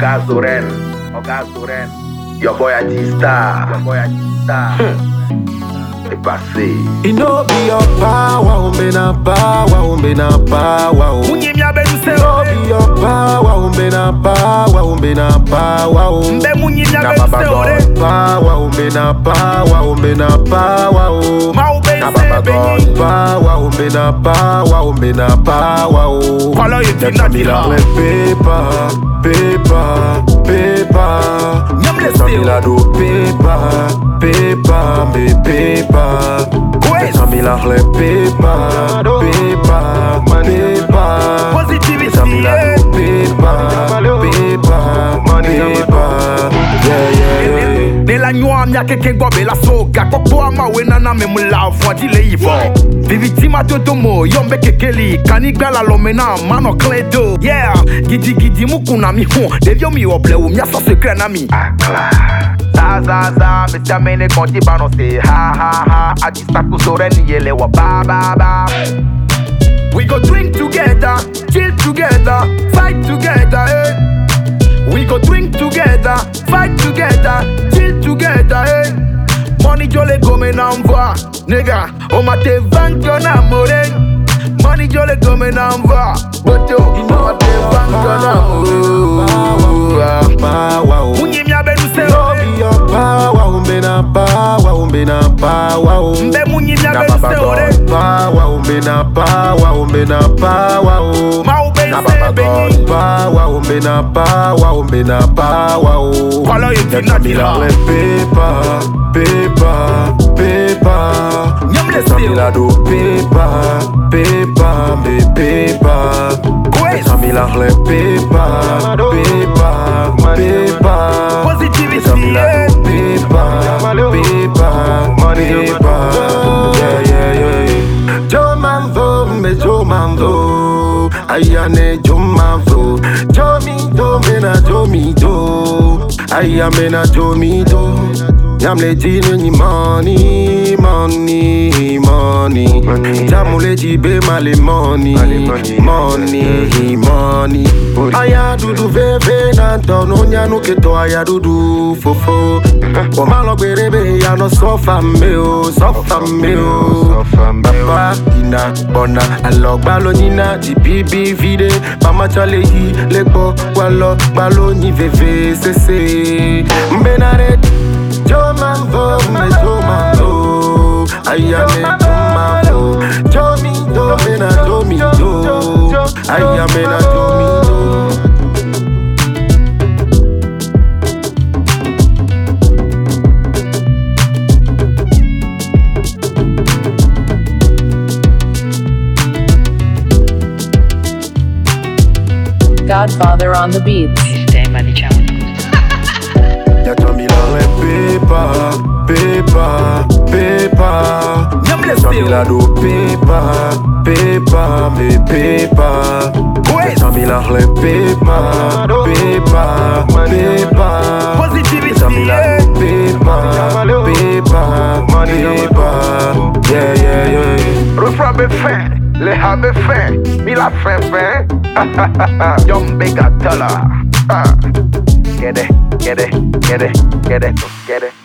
Oga Zoren, your boy G-Star, C'est passé. It no be your power, umbena power. It no be your power, umbena power. Na baba God power, umbena power. Na baba God power, umbena power. Let me la paper. Let me la do paper. Let me la paper. Positivity, Let me la do paper. de la nyua mia keke gobe la soga kokpo ama we nana me mula fo di le ivo viviti ma totomo yombe kekeli kanigba la lomena mano kledo yeah gidi mukuna mi ho de vio mi oble wo mia so secret na mi za Mr. Mene konti bano say ha Agista kusoreni yele wa ba we go drink together, chill together, fight together, eh. We go drink together, fight together, chill together, eh. Money jole go me n'envoie, nigga. On m'a te vaincu n'amore. Money jole go me n'envoie, but yo, on m'a te vaincu n'amore. Munyi mia be nuse o. Power, umbena power. Mbe munyi mia be nuse o. Power, umbena power. Ma ube nse benyi. Power, umbena power. Follow you to Let me la paper. Nyamle Let me la do paper. Let me la paper. positivity, Let me la yeah. do paper. Yeah. Joe Manvo. Ayane Joe Manvo. Joe Mido. Ayamena Joe Mido. Yamle dine ni money. Jamule jibe male money. Aya dudu veve nantono nyanu keto aya dudu fofo. Omalo berebe ya no sofa meo. Papa ina bona alogba lo nina di bibi vide. Mama chale yi lekbo walo balo ni veve sese. Mbenare Joe Manvo. Ayame Joe Mido. Ayamena Joe Mido. Godfather on the beats. Ya Tommy la paper. Nyamle Tommy la do paper. Tommy la paper. positivity, Tommy la yeah. paper. Yeah. Refrain be fin, le ha be fin, mi la fin. Young bigger dollar. Get it.